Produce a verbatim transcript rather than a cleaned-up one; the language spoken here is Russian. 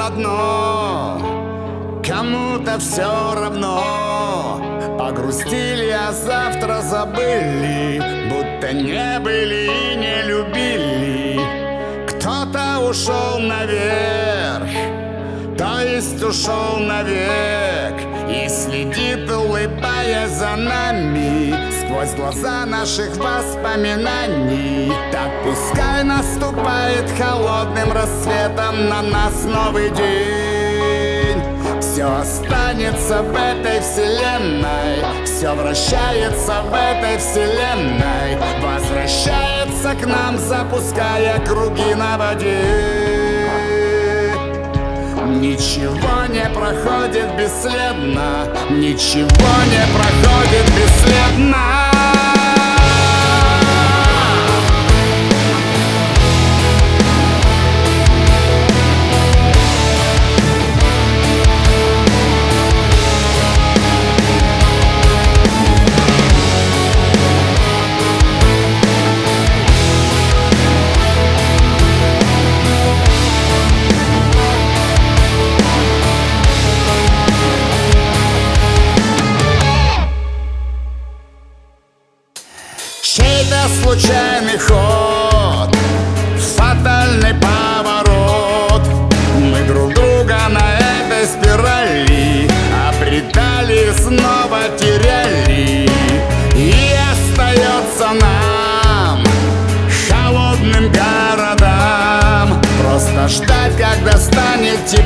на дно, кому-то все равно. Погрустили, а завтра забыли, будто не были и не любили. Кто-то ушел наверх, то есть ушел навек, и следит, улыбаясь за нами сквозь глаза наших воспоминаний. Так пускай наступает холодным рассветом на нас новый день. Все останется в этой вселенной, все вращается в этой вселенной, возвращается к нам, запуская круги на воде. Ничего не проходит бесследно, ничего не проходит бесследно. Чей-то случайный ход, фатальный поворот. Мы друг друга на этой спирали обретали, снова теряли. И остается нам, холодным городам, просто ждать, когда станет тепло.